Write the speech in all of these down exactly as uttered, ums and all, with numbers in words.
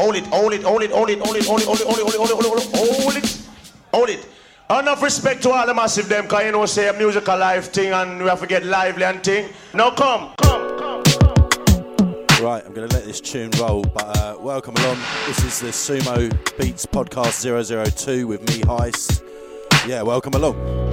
hold it, hold it, hold it, hold it, hold it, hold it, hold it, hold it, hold it, hold it, hold it, hold it, hold it. Enough respect to all the massive them, cause you know say a musical live thing and we have to get lively and thing. Now come, come, come, come. Right, I'm going to let this tune roll, but uh, welcome along. This is the Sumo Beats Podcast zero zero two with me, Heist. Yeah, welcome along.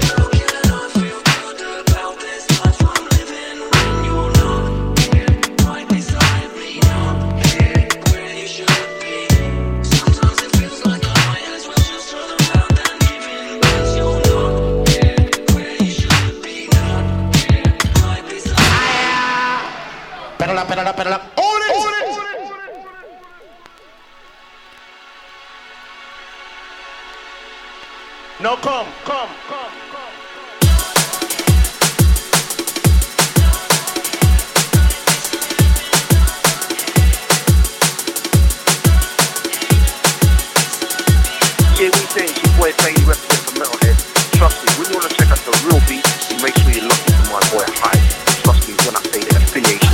Pedal up, pedal up, pedal up. Hold it! Hold it! Now come, come, come, come. Yeah, we saying it's your boy Fangy represent for Metalhead. Trust me, when you want to check out the real beats, you make sure you're looking for my boy Hyde. Trust me when I say the affiliation.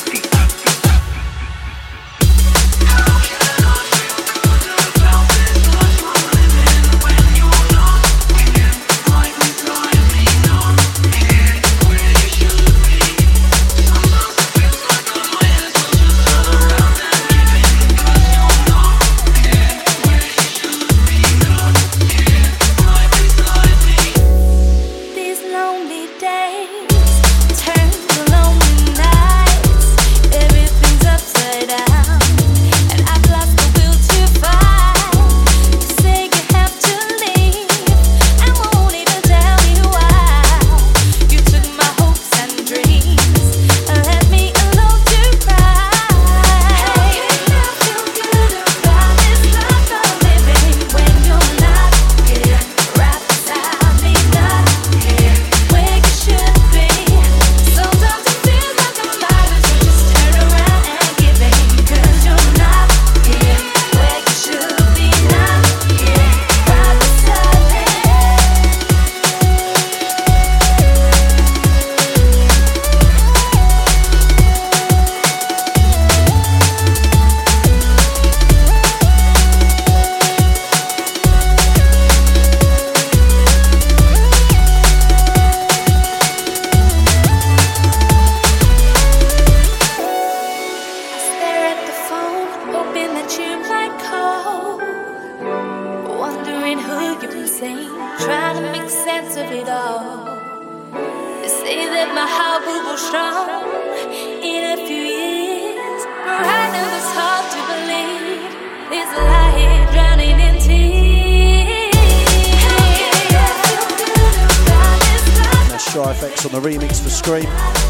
On the remix for Scream.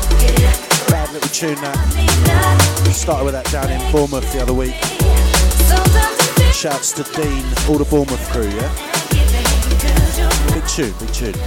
Bad little tune that. Started with that down in Bournemouth the other week. Shouts to Dean, all the Bournemouth crew, yeah? Big tune, big tune.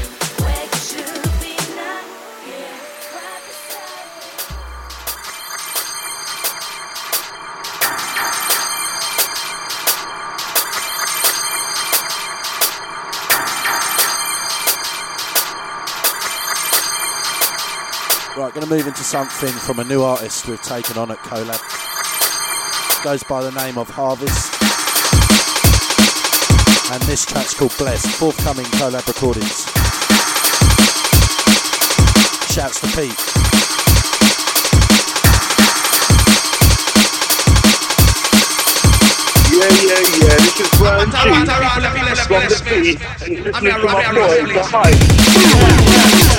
Right, going to move into something from a new artist we've taken on at Collab. Goes by the name of Harvest. And this track's called Blessed, forthcoming Collab recordings. Shouts to Pete. Yeah, yeah, yeah, this is Brian G from the beat, and you're listening to my boy, The Hype.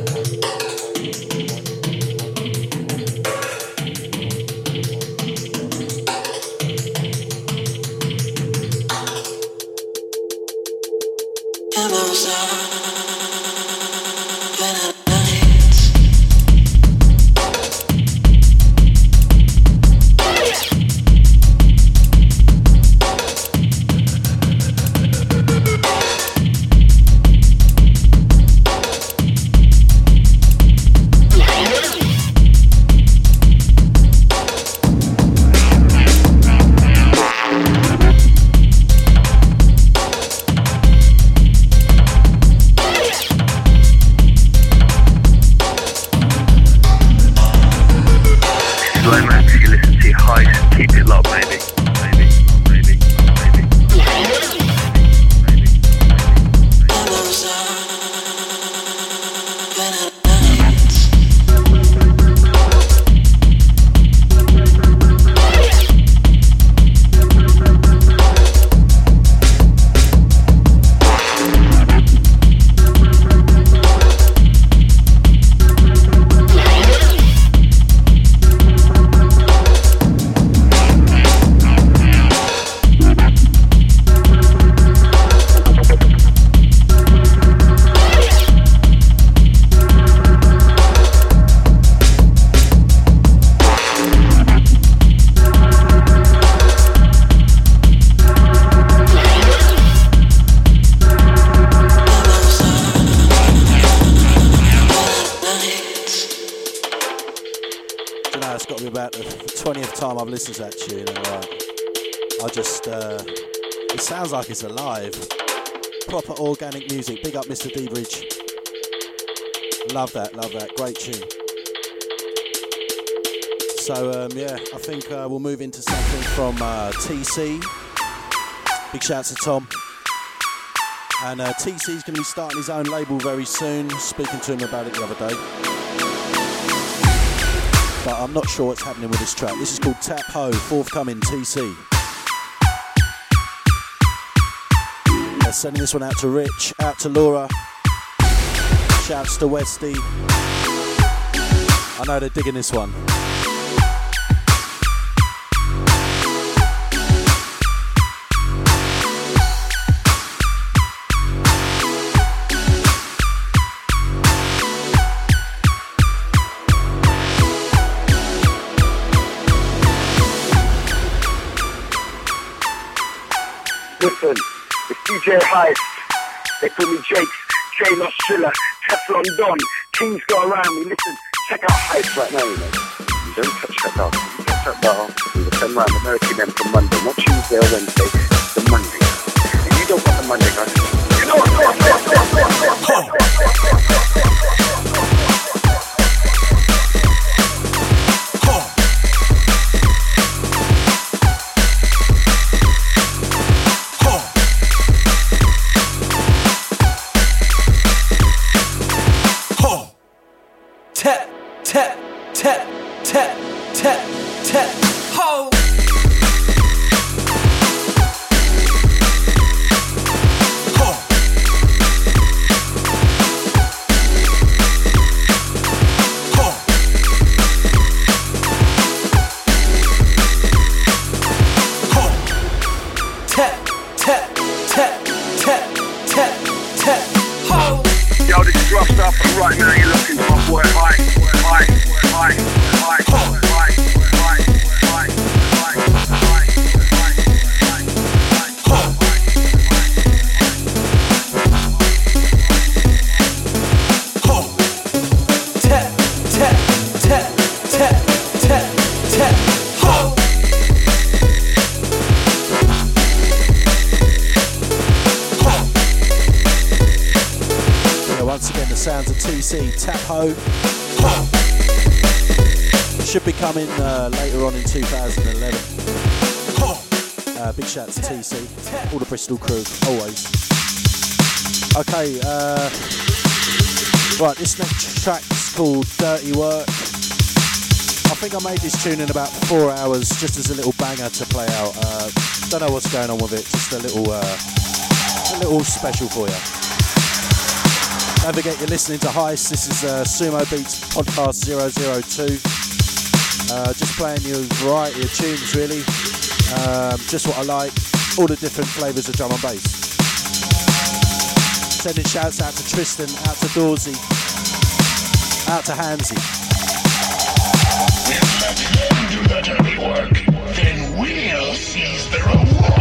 got to be about the twentieth time I've listened to that tune, and uh, I just, uh, it sounds like it's alive. Proper organic music. Big up Mister D Bridge. Love that, love that. Great tune. So, um, yeah, I think uh, we'll move into something from uh, T C. Big shout to Tom. And uh, T C's going to be starting his own label very soon. Speaking to him about it the other day. But I'm not sure what's happening with this track. This is called Tap Ho, forthcoming T C. Uh, sending this one out to Rich, out to Laura. Shouts to Westy. I know they're digging this one. Listen, it's D J Heist. They call me Jakes, J Lost Triller, Teflon Don, Kings go around me. Listen, check out Heist right now, you know. You don't touch that down. You touch that down. We will send round American them for Monday, not Tuesday or Wednesday, the Monday. If you don't want the Monday, guys, you know what? Tap, tap, tap, tap, tap, tap, ho! Ho! Ho! Ho! Tap, tap, tap, tap, tap, tap, ho! Yo, this is rough stuff, and right now you're looking for my boy High, High, High, High, High, High, High, High, Tap, tap, tap, tap, tap, tap, ho! Once again, the sounds of T C, Tap Ho. Should be coming uh, later on in two thousand eleven. Uh, big shout to T C, all the Bristol crew, always. Okay, uh, right, this next track's called Dirty Work. I think I made this tune in about four hours just as a little banger to play out. Uh, don't know what's going on with it, just a little, uh, a little special for you. Don't forget you're listening to Heist. This is uh, Sumo Beats Podcast zero zero two. Uh, just playing you a variety of tunes, really. Um, just what I like. All the different flavours of drum and bass. Sending shouts out to Tristan, out to Dawsey, out to Hansy. We'll let them do the dirty work, then we'll seize the reward.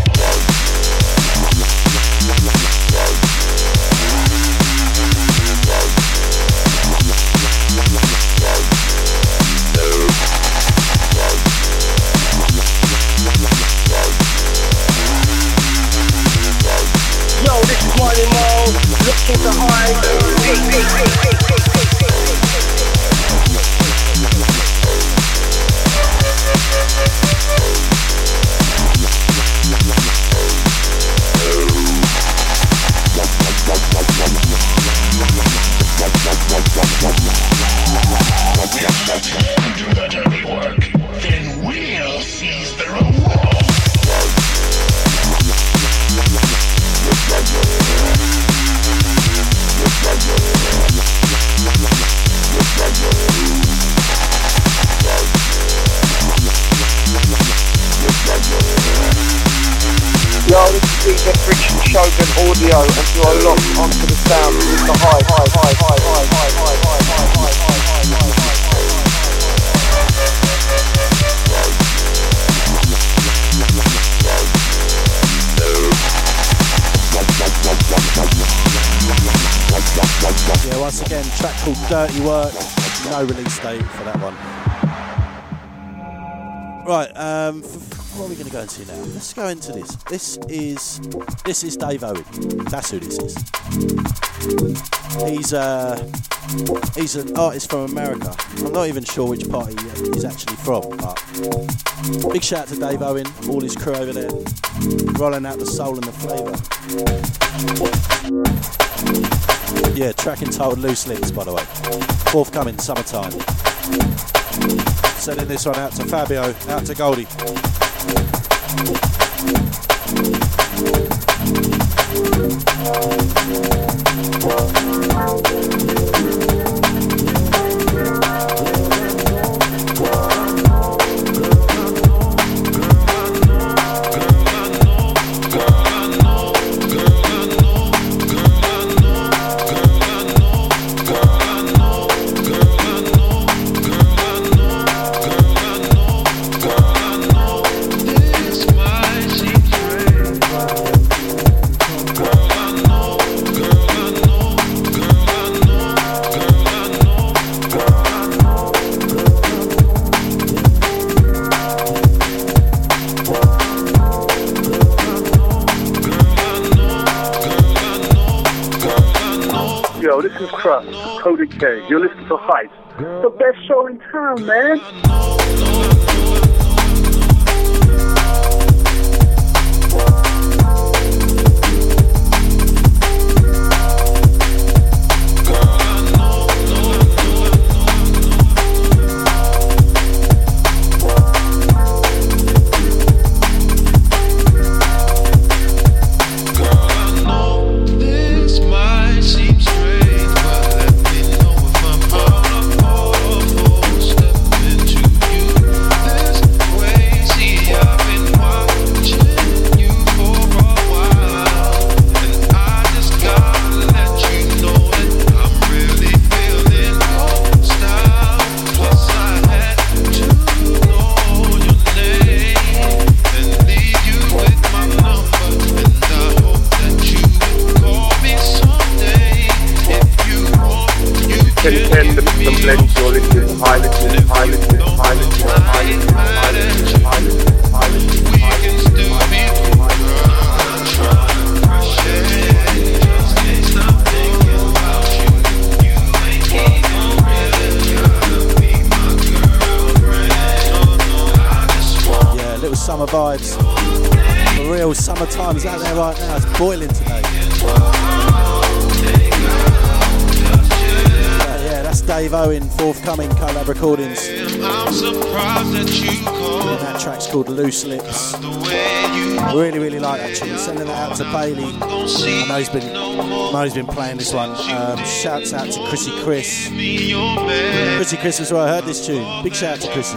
Yo, this is Money Mo, looking to hide. We'll let them do the dirty work, then we'll seize the reward. Yo, this is D J Friction Shogun Audio, and you are locked onto the sound with the high, high, high, high, high, high, high, high, high, high, high, high, Yeah, once again, track called Dirty Work. No release date for that one. Right, um, f- what are we going to go into now? Let's go into this. This is this is Dave Owen. That's who this is. He's uh, he's an artist from America. I'm not even sure which part he, uh, he's actually from, but big shout out to Dave Owen, all his crew over there, rolling out the soul and the flavour. Yeah, track entitled Loose Lips, by the way. Forthcoming summertime. Sending this one out to Fabio, out to Goldie. Yo, this is Crust, Cody K. You're listening to Hype. The best show in town, man. Vibes. For real, summertime's out there right now. It's boiling today. Uh, yeah, that's Dave Owen, forthcoming collab recordings. And that track's called Loose Lips. Really, really like that tune. Sending that out to Bailey. I know he's been, I know he's been playing this one. Um, shouts out to Chrissy Chris. Chrissy Chris as well. I heard this tune. Big shout out to Chrissy.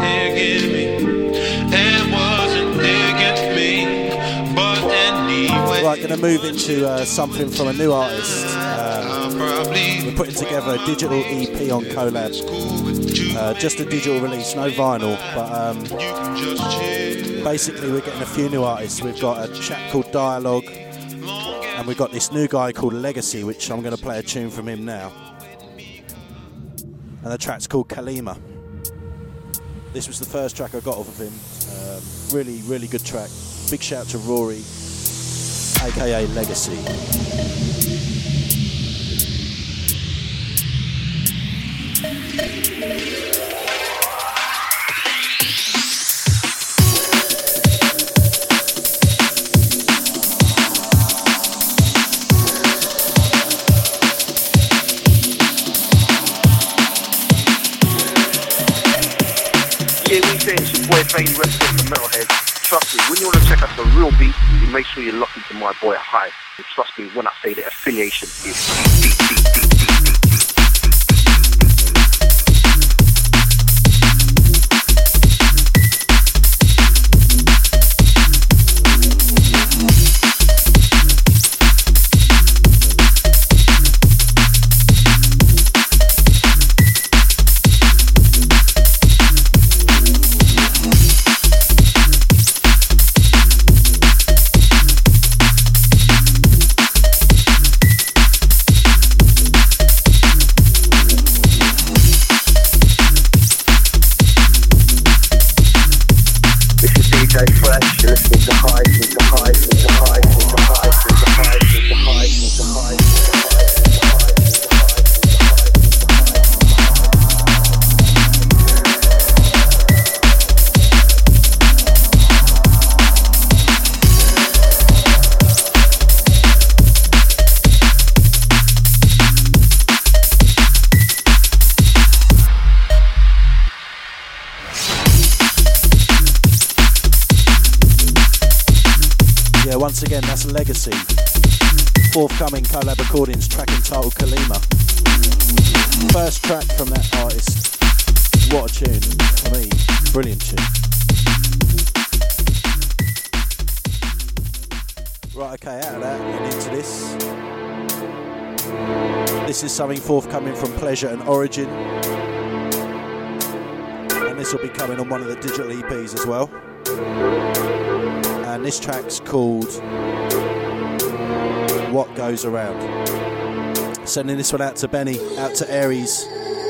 Right, going to move into uh, something from a new artist. Uh, we're putting together a digital E P on Collab. Uh, just a digital release, no vinyl. But um, basically, we're getting a few new artists. We've got a chap called Dialogue, and we've got this new guy called Legacy, which I'm going to play a tune from him now. And the track's called Kalima. This was the first track I got off of him. Um, really, really good track. Big shout to Rory, aka Legacy. Yeah, we say it's your boy Fady, representing for Metalhead. Trust me, when you want to check out the real beat, you make sure you're locked into my boy Hype. And trust me when I say the affiliation is deep, deep, deep, deep, deep. once again, that's Legacy. Forthcoming collab recordings, track entitled Kalima. First track from that artist. What a tune for me. Brilliant tune. Right, okay, out of that and into this. This is something forthcoming from Pleasure and Origin. And this will be coming on one of the digital E Ps as well. And this track's called What Goes Around. Sending this one out to Benny, out to Aries.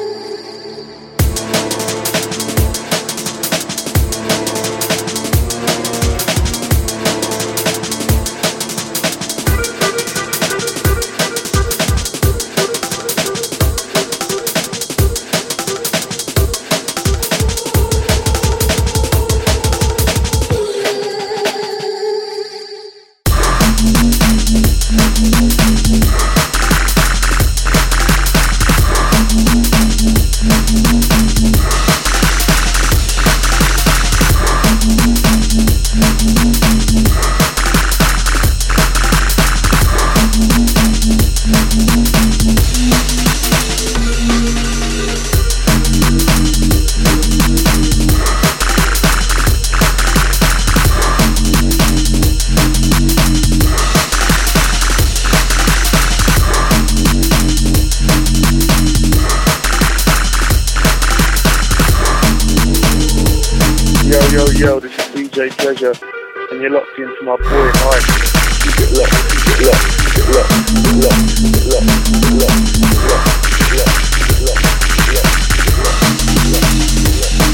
Yo, this is D J Pleasure, and you're locked into my boy Hype. Keep it locked, keep it locked, keep it locked, keep it locked, keep it locked, keep it locked, keep it locked, keep it locked, keep it locked, keep it locked, keep it locked, keep it locked, keep it locked,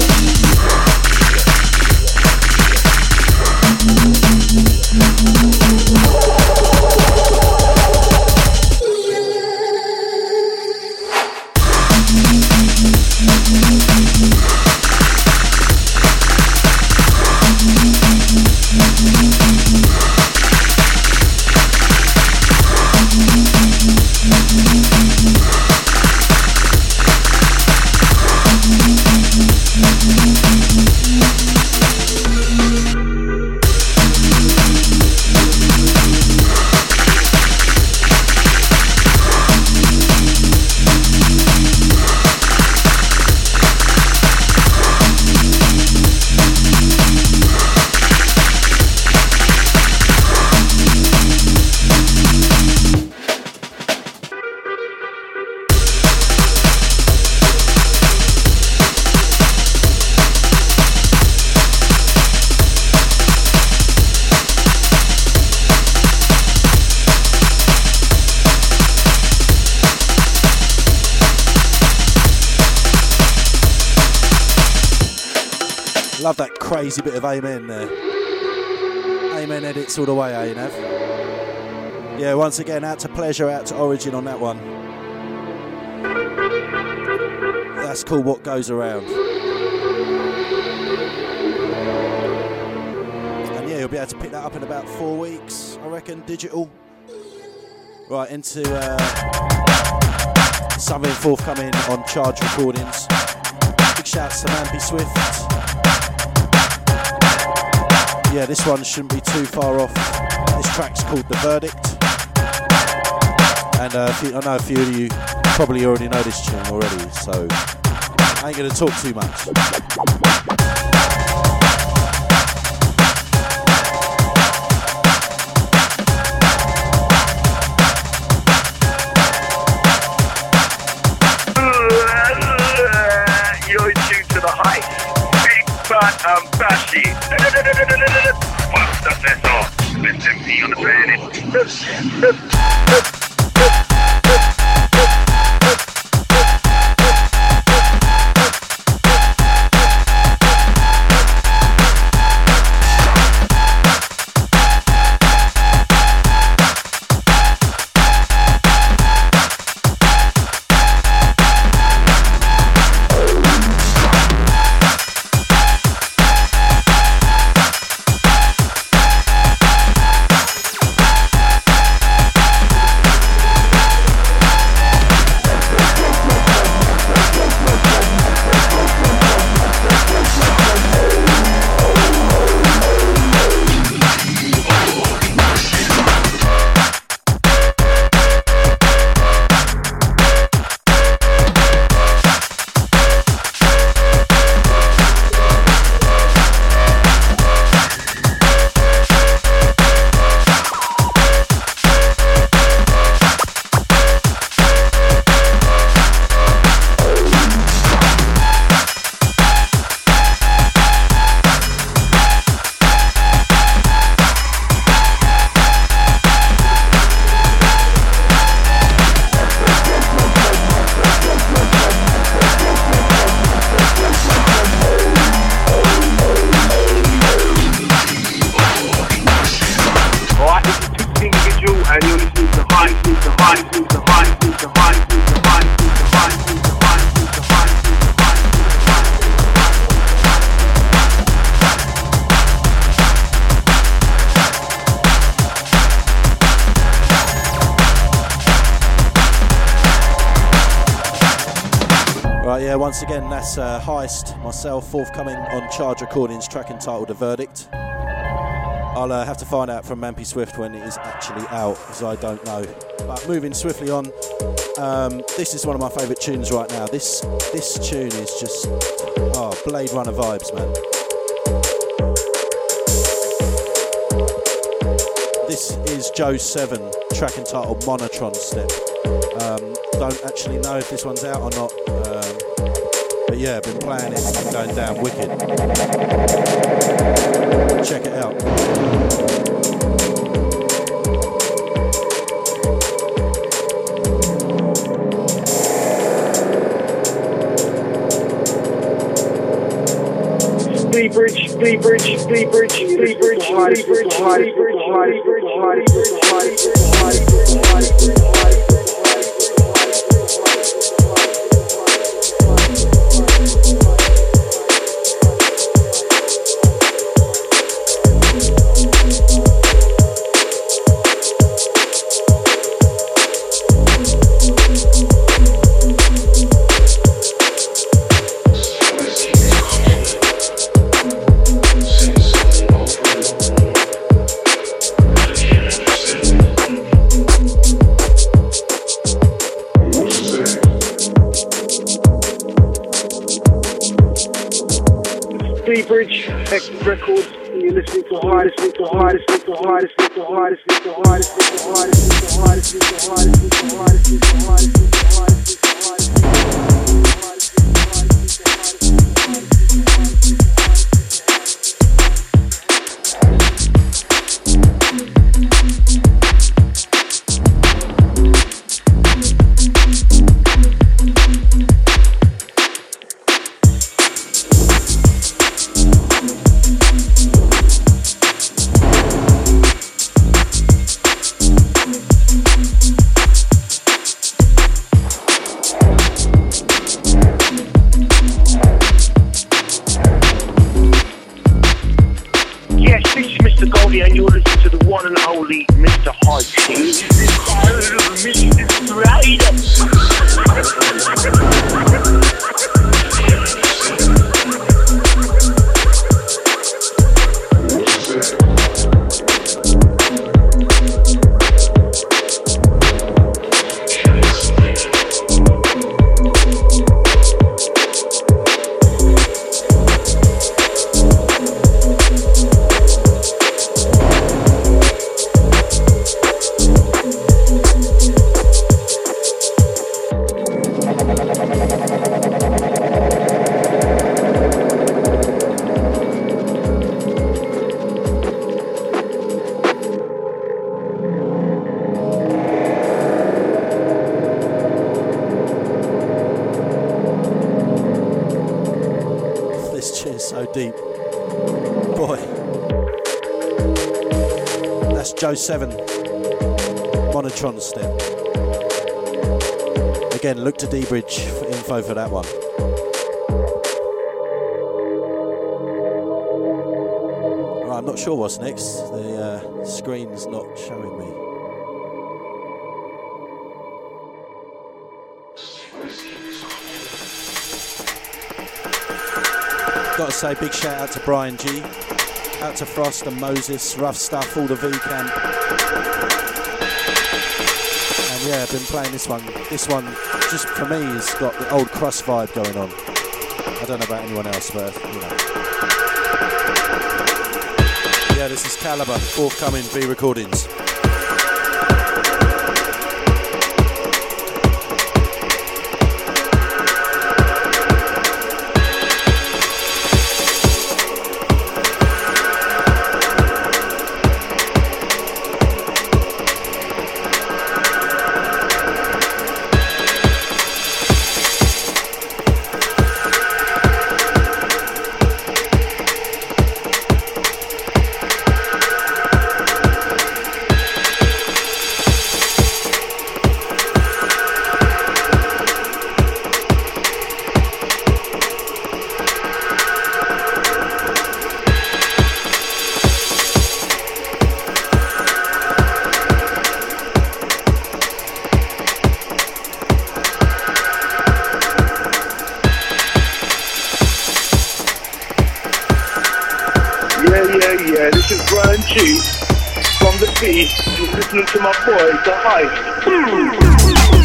Love that crazy bit of amen there. Amen edits all the way, eh, Nav? Yeah, once again, out to Pleasure, out to Origin on that one. That's called What Goes Around. And yeah, you'll be able to pick that up in about four weeks, I reckon, digital. Right, into uh, something forthcoming on Charge Recordings. Big shouts to Mampy Swift. Yeah, this one shouldn't be too far off. This track's called The Verdict. And uh, I know a few of you probably already know this tune already, so I ain't going to talk too much. You're tuned to the Hype. Big Fat and Bashy. What's the best off? Let's M P on the planet. Right, yeah, once again, that's uh, Heist, myself, forthcoming on Charge Recordings, track entitled The Verdict. I'll uh, have to find out from Mampy Swift when it is actually out, because I don't know. But moving swiftly on, um, this is one of my favourite tunes right now. This this tune is just, oh, Blade Runner vibes, man. This is Joe seven, track entitled Monotron Step. Um, don't actually know if this one's out or not, um, but yeah, I've been playing it, it's been going down wicked. Check it out. Fleet Bridge, Fleet Bridge, Fleet Bridge, Fleet Bridge, Fleet Bridge, Fleet Bridge, Fleet Bridge, Fleet Bridge, Fleet Bridge, Fleet Bridge, X Records, and you're listening to hardest, to hardest, to hardest, to hardest, to hardest, to hardest, to hardest, to hardest, to hardest, to hardest, to hardest, to hardest, to seven Monotron Step. Again, look to D-Bridge for info for that one. Right, I'm not sure what's next. The uh, screen's not showing me. Got to say big shout out to Brian G. Out to Frost and Moses, Rough Stuff, all the V-Camp. And yeah, I've been playing this one. This one, just for me, has got the old Cross vibe going on. I don't know about anyone else, but, you know. Yeah, this is Caliber, forthcoming V Recordings. This is Brian G from the B. You're listening to my boy, The Hype.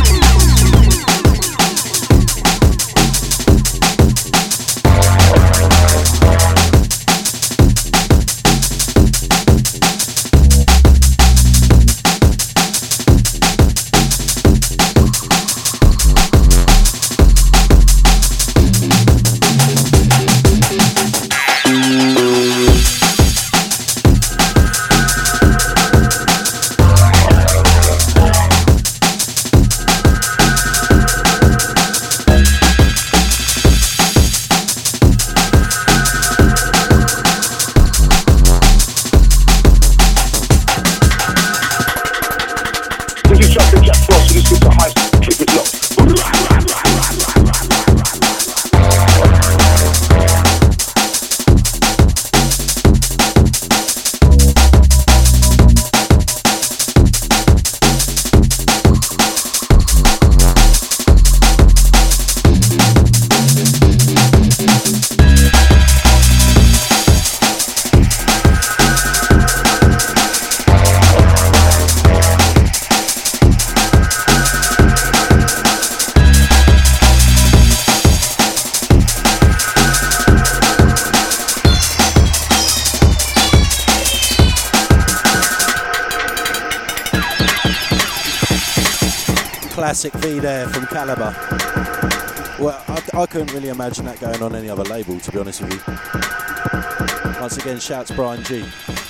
Classic V there from Calibre. Well, I, I couldn't really imagine that going on any other label, to be honest with you. Once again, shouts Brian G.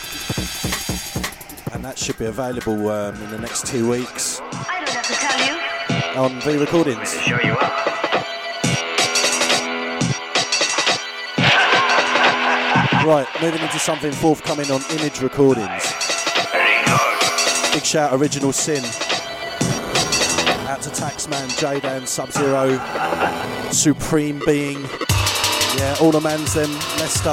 And that should be available um, in the next two weeks. I don't have to tell you. On V Recordings. To show you up. Right, moving into something forthcoming on Image Recordings. Big shout, Original Sin. Out to Taxman, J-Dan, Sub-Zero, Supreme Being. Yeah, all the mans them, Leicester.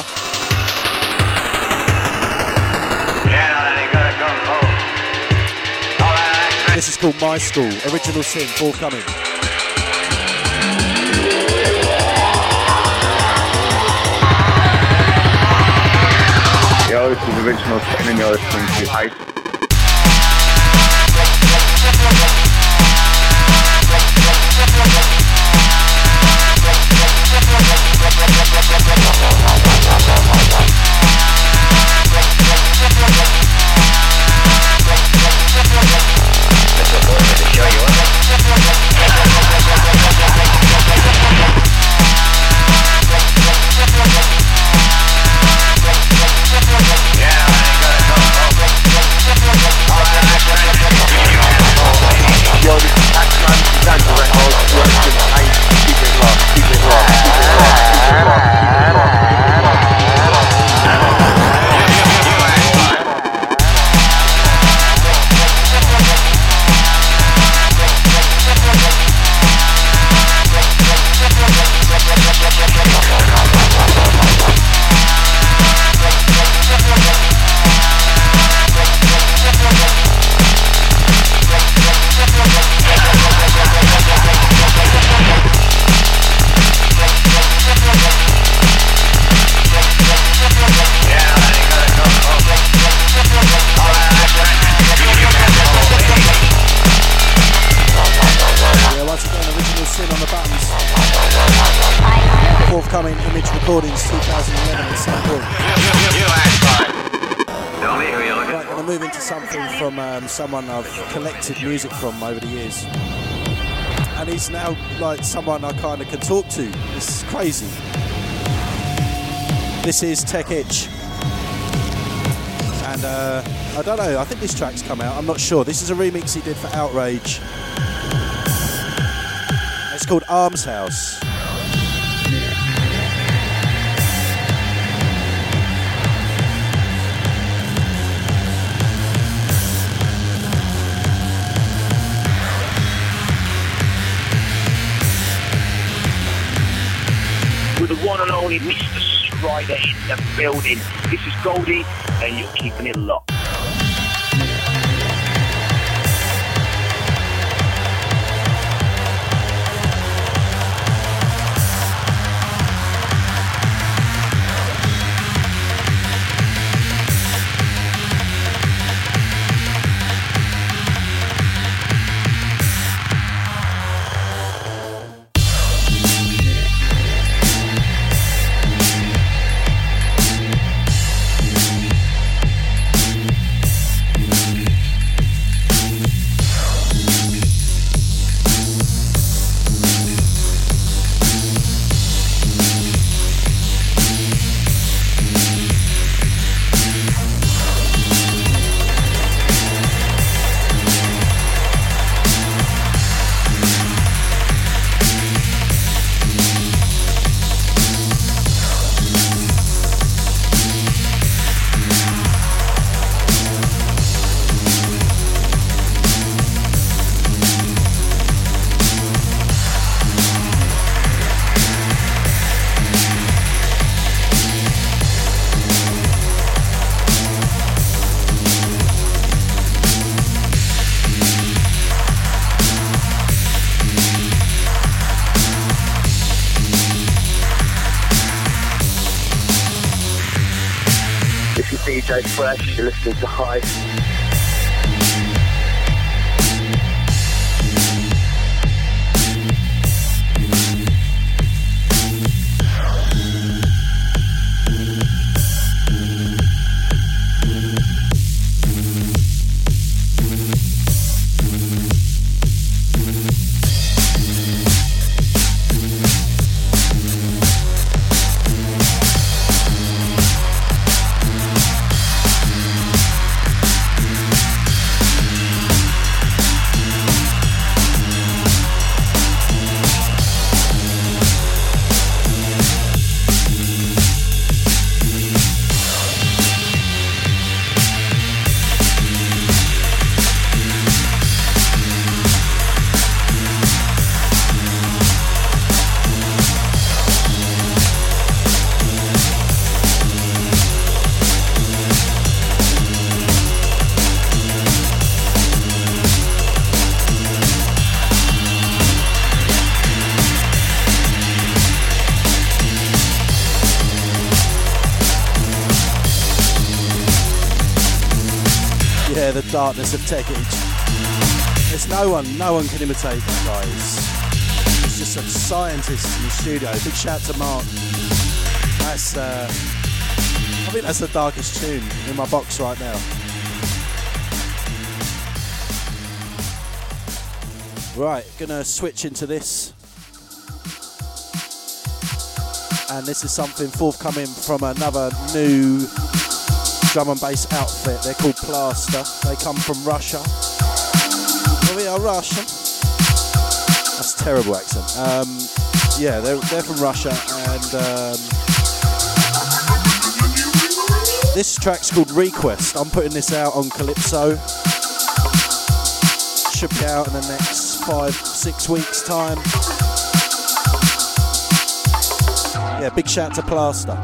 This is called My School, Original Sin, forthcoming. Yo, this is Original Sin and you're listening to Hype. Forthcoming Image Recordings twenty eleven at some point. Right, going to move into something from um, someone I've collected music from over the years. And he's now like someone I kind of can talk to. It's crazy. This is Tech Edge. And uh, I don't know, I think this track's come out, I'm not sure. This is a remix he did for Outrage. It's called Arms House. With the one and only Mister Strider in the building. This is Goldie, and you're keeping it locked. J Fresh, you're listening to Heist. The darkness of Tech Age. There's no one, no one can imitate that, guys. It's just some scientists in the studio. Big shout to Mark. That's, uh, I think that's the darkest tune in my box right now. Right, gonna switch into this. And this is something forthcoming from another new drum and bass outfit. They're called Plaster. They come from Russia. Well, we are Russian. That's a terrible accent. Um, yeah, they're, they're from Russia, and um, this track's called Request. I'm putting this out on Calypso. Should be out in the next five, six weeks' time. Yeah, big shout to Plaster.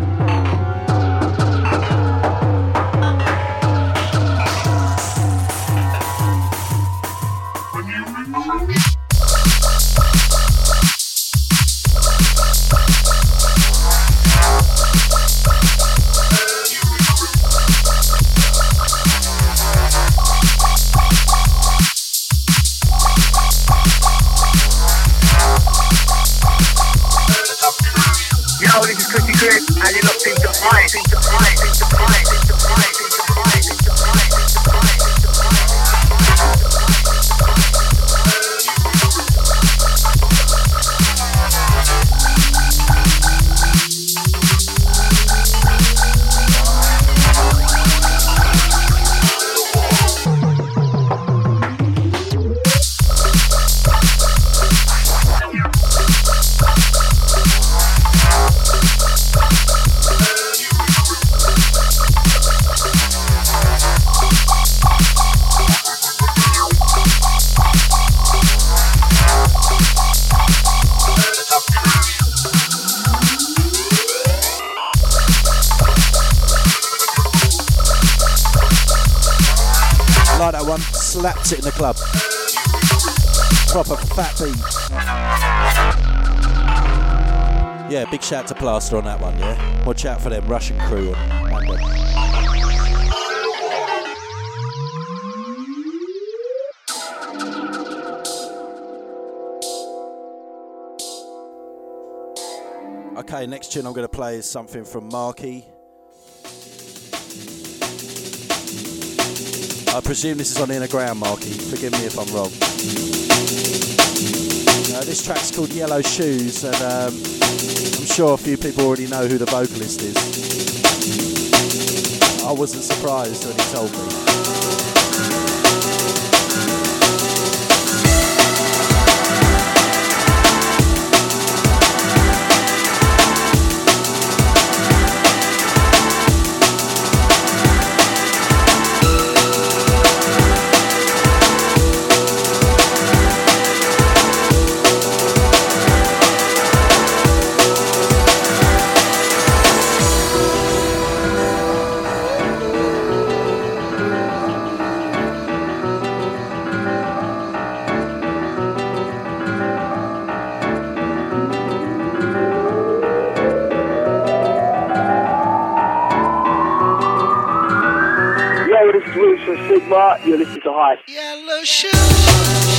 Slapped it in the club. Proper fat beat. Yeah, big shout to Plaster on that one, yeah? Watch out for them Russian crew on Monday. Okay, next tune I'm going to play is something from Marky. I presume this is on Inner Ground, Marky. Forgive me if I'm wrong. Uh, this track's called Yellow Shoes, and um, I'm sure a few people already know who the vocalist is. I wasn't surprised when he told me. for Sigma. You're listening to Heist. Yellow shoes.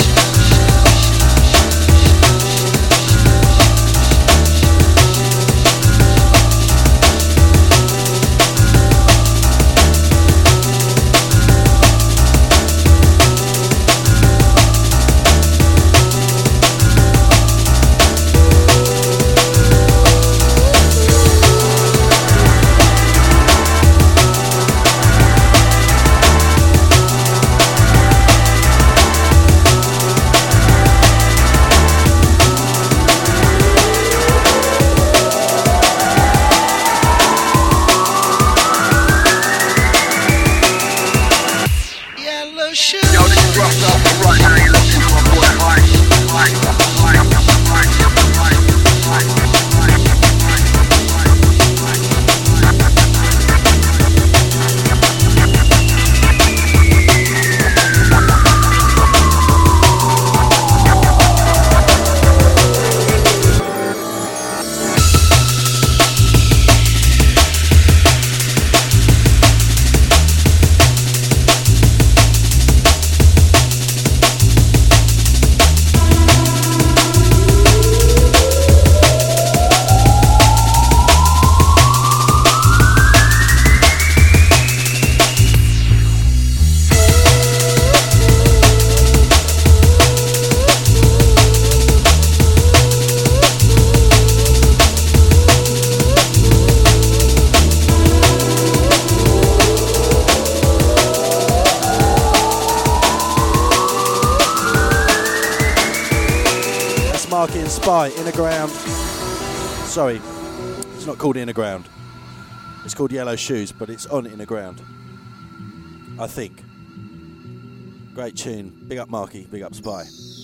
Spy, Inner Ground. Sorry, it's not called Inner Ground. It's called Yellow Shoes, but it's on Inner Ground, I think. Great tune. Big up Marky, big up Spy.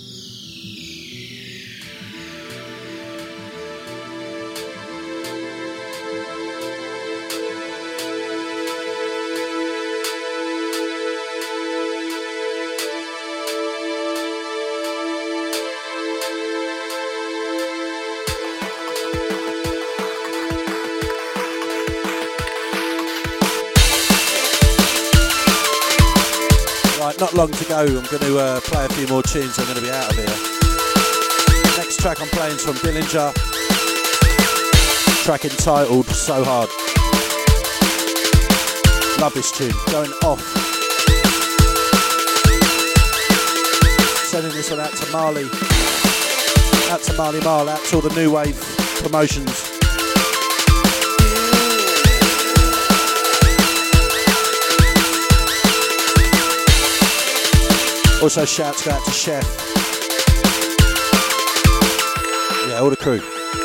Not long to go. I'm going to uh, play a few more tunes. I'm going to be out of here. Next track I'm playing is from Dillinger. Track entitled So Hard. Love this tune. Going off. Sending this one out to Marley. Out to Marley Marl. Out to all the New Wave promotions. Also shouts go out to Chef. Yeah, all the crew.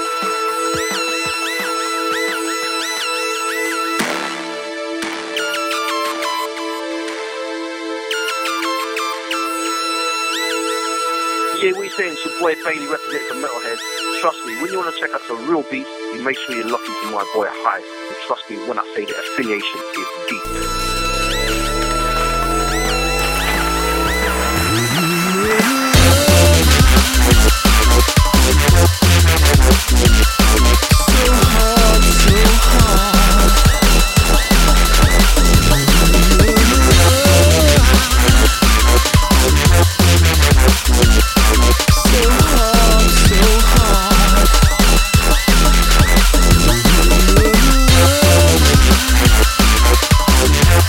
Yeah, what you saying? It's your boy Bailey representing for Metalhead. Trust me, when you want to check out some real beats, you make sure you're looking to my boy Heist. And trust me when I say the affiliation is deep. So hard, so hard.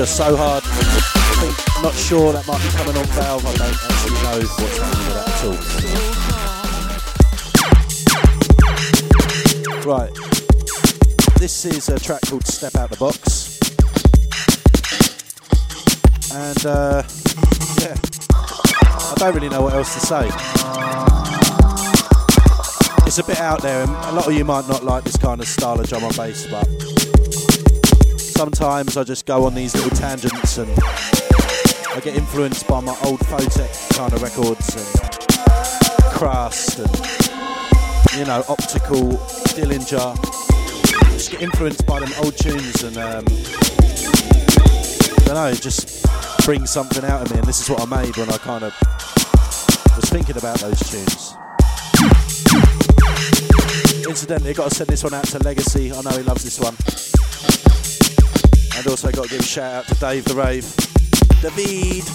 Treasure, So Hard. I think, not sure, that might be coming on Valve. I don't actually know what's happening with that at all. Right. This is a track called Step Out the Box. And, uh, yeah. I don't really know what else to say. It's a bit out there, and a lot of you might not like this kind of style of drum and bass, but sometimes I just go on these little tangents and I get influenced by my old Photech kind of records and Crust and, you know, Optical, Dillinger. Just get influenced by them old tunes and, um, I don't know, it just brings something out of me, and this is what I made when I kind of was thinking about those tunes. Incidentally, I've got to send this one out to Legacy. I know he loves this one. And also got to give a shout out to Dave the Rave. David!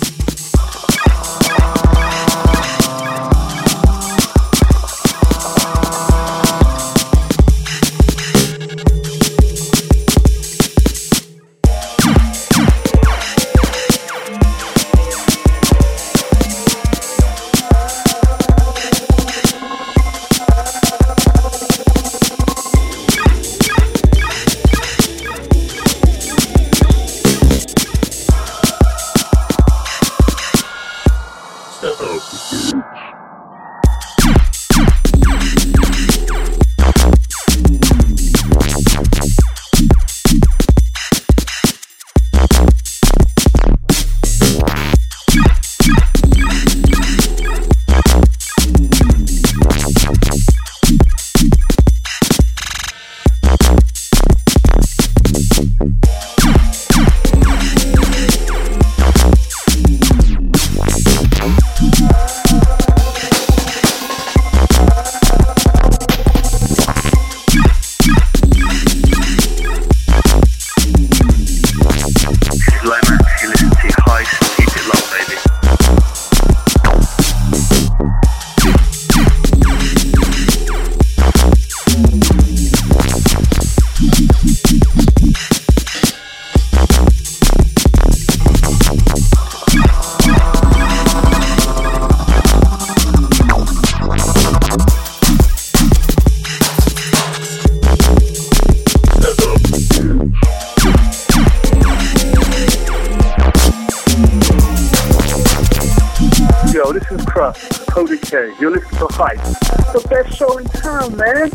You're listening to Hype, the best show in town, man.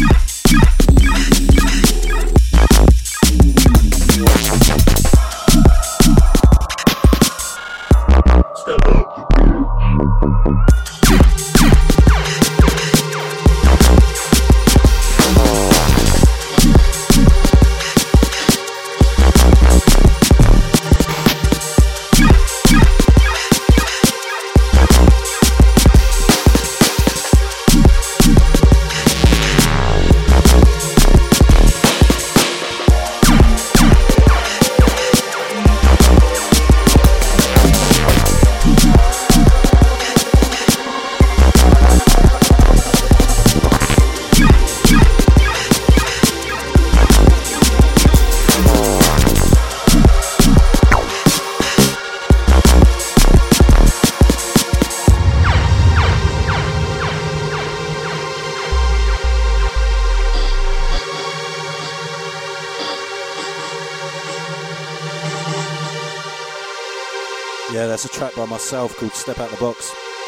Yeah, that's a track by myself called Step Out the Box.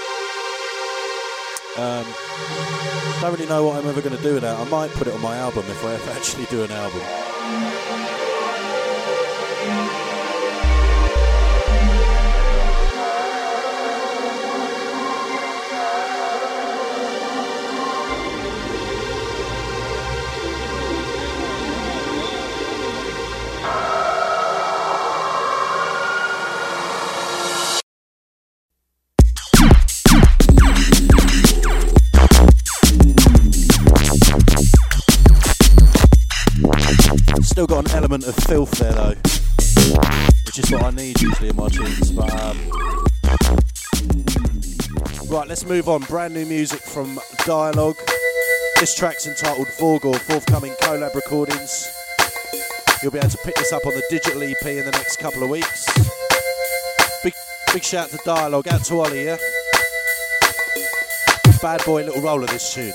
Um, don't really know what I'm ever going to do with that. I might put it on my album if I ever actually do an album. Still got an element of filth there though, which is what I need usually in my tunes. But um, right, let's move on. Brand new music from Dialogue. This track's entitled Vorgor, forthcoming collab recordings. You'll be able to pick this up on the digital E P in the next couple of weeks. Big big shout to Dialogue, out to Ollie, yeah? Bad boy little roller this tune.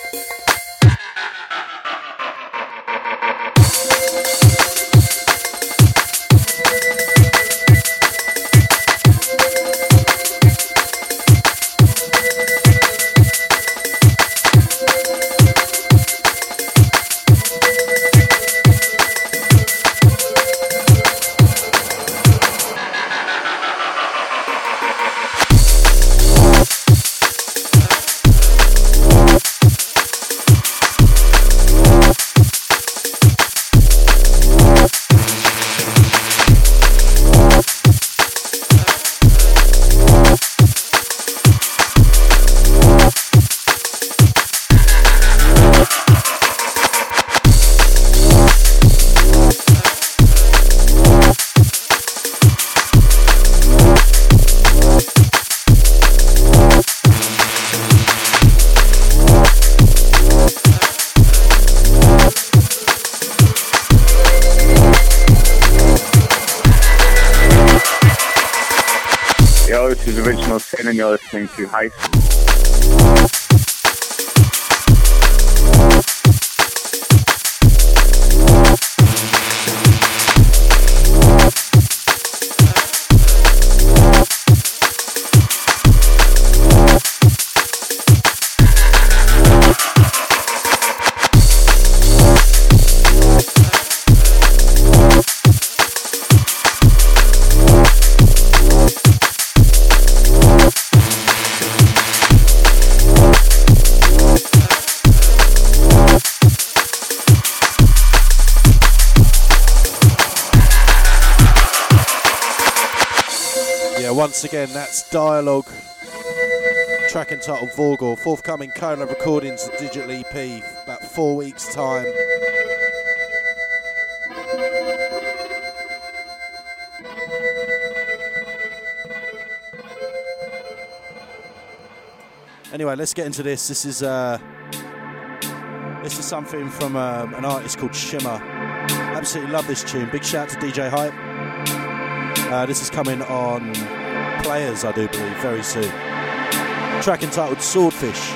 And you're listening to Heist. Once again, that's Dialogue, track entitled Vorgor, forthcoming Kona Recordings digital E P, about four weeks' time. Anyway, let's get into this. This is uh, this is something from um, an artist called Shimmer. Absolutely love this tune. Big shout to D J Hype. Uh, this is coming on Players, I do believe, very soon. Track entitled Swordfish.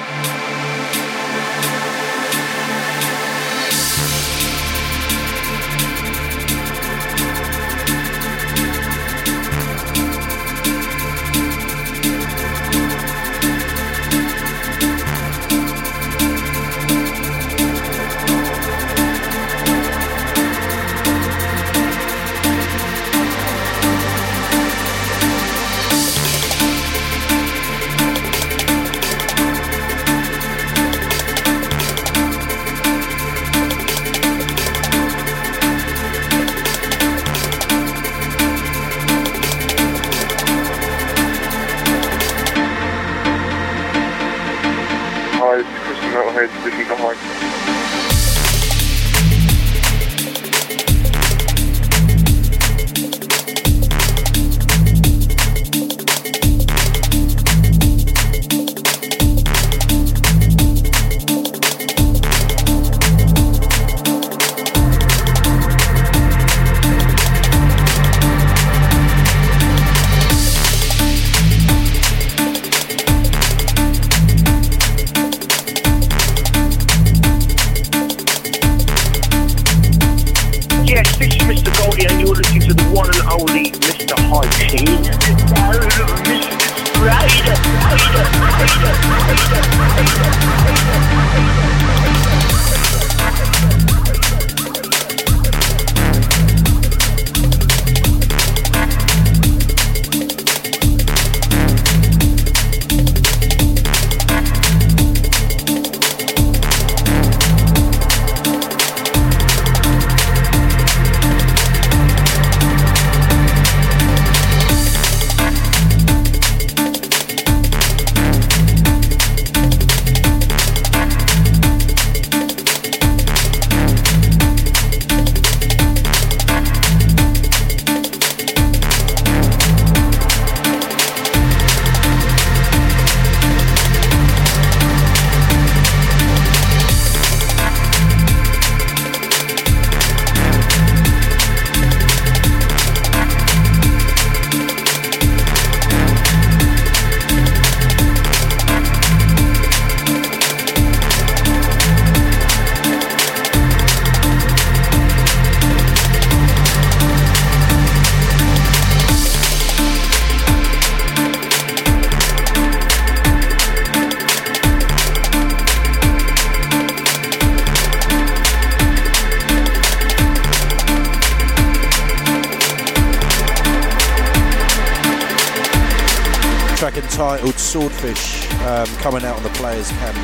entitled Swordfish, um, coming out on the Players Camp.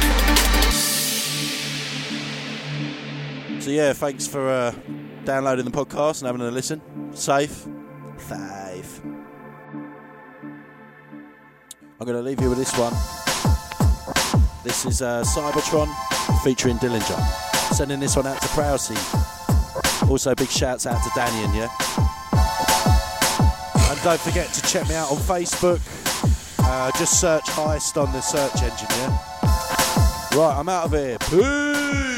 So yeah, thanks for uh, downloading the podcast and having a listen. Safe. Safe. I'm going to leave you with this one. This is uh, Cybertron featuring Dillinger. Sending this one out to Prowsey. Also big shouts out to Danian, yeah? And don't forget to check me out on Facebook. Uh, just search Heist on the search engine, yeah? Right, I'm out of here. Peace!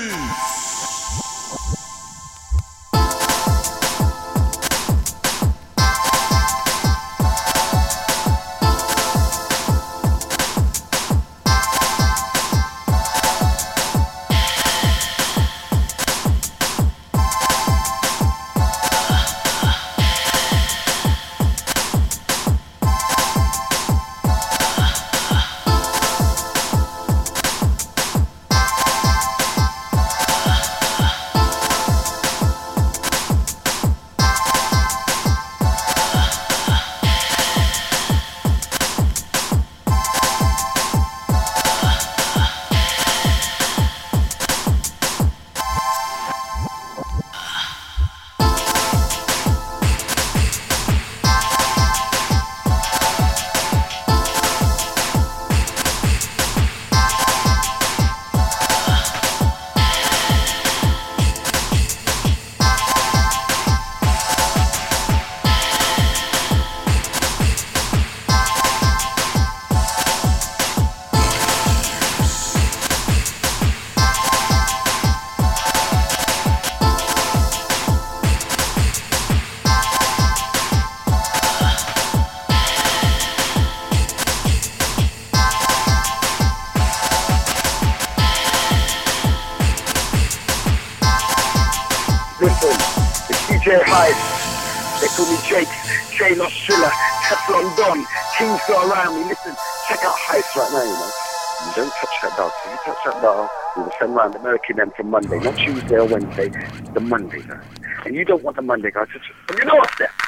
Teflon Don, Kings Go Around Me. Listen, check out Heist right now, you know. You don't touch that dial. If you touch that dial, we will send round American M from Monday, not Tuesday or Wednesday, the Monday, guys. And you don't want the Monday, guys. You know what's there.